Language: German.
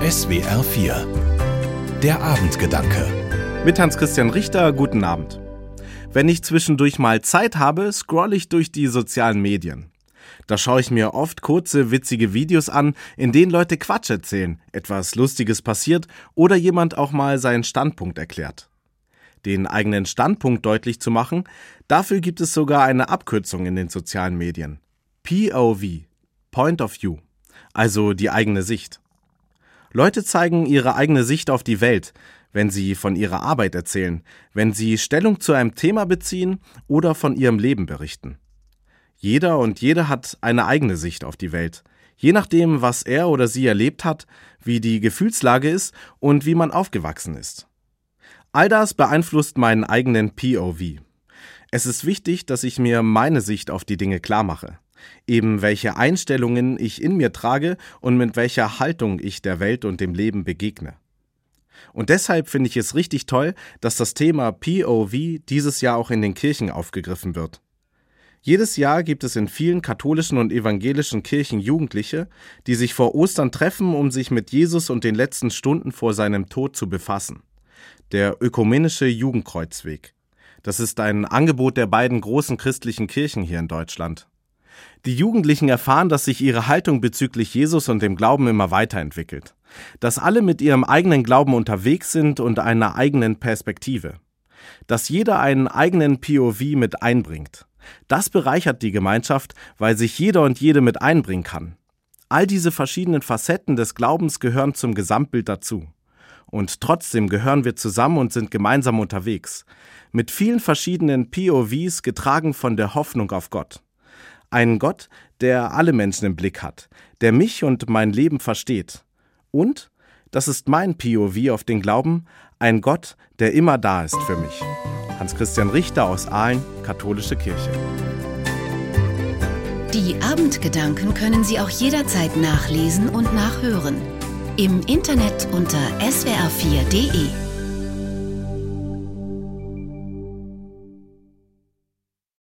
SWR 4 Der Abendgedanke. Mit Hans-Christian Richter, guten Abend. Wenn ich zwischendurch mal Zeit habe, scrolle ich durch die sozialen Medien. Da schaue ich mir oft kurze, witzige Videos an, in denen Leute Quatsch erzählen, etwas Lustiges passiert oder jemand auch mal seinen Standpunkt erklärt. Den eigenen Standpunkt deutlich zu machen, dafür gibt es sogar eine Abkürzung in den sozialen Medien. POV, Point of View, also die eigene Sicht. Leute zeigen ihre eigene Sicht auf die Welt, wenn sie von ihrer Arbeit erzählen, wenn sie Stellung zu einem Thema beziehen oder von ihrem Leben berichten. Jeder und jede hat eine eigene Sicht auf die Welt, je nachdem, was er oder sie erlebt hat, wie die Gefühlslage ist und wie man aufgewachsen ist. All das beeinflusst meinen eigenen POV. Es ist wichtig, dass ich mir meine Sicht auf die Dinge klar mache. Eben welche Einstellungen ich in mir trage und mit welcher Haltung ich der Welt und dem Leben begegne. Und deshalb finde ich es richtig toll, dass das Thema POV dieses Jahr auch in den Kirchen aufgegriffen wird. Jedes Jahr gibt es in vielen katholischen und evangelischen Kirchen Jugendliche, die sich vor Ostern treffen, um sich mit Jesus und den letzten Stunden vor seinem Tod zu befassen. Der ökumenische Jugendkreuzweg. Das ist ein Angebot der beiden großen christlichen Kirchen hier in Deutschland. Die Jugendlichen erfahren, dass sich ihre Haltung bezüglich Jesus und dem Glauben immer weiterentwickelt. Dass alle mit ihrem eigenen Glauben unterwegs sind und einer eigenen Perspektive. Dass jeder einen eigenen POV mit einbringt. Das bereichert die Gemeinschaft, weil sich jeder und jede mit einbringen kann. All diese verschiedenen Facetten des Glaubens gehören zum Gesamtbild dazu. Und trotzdem gehören wir zusammen und sind gemeinsam unterwegs. Mit vielen verschiedenen POVs getragen von der Hoffnung auf Gott. Einen Gott, der alle Menschen im Blick hat, der mich und mein Leben versteht. Und, das ist mein POV auf den Glauben, ein Gott, der immer da ist für mich. Hans-Christian Richter aus Aalen, Katholische Kirche. Die Abendgedanken können Sie auch jederzeit nachlesen und nachhören. Im Internet unter swr4.de.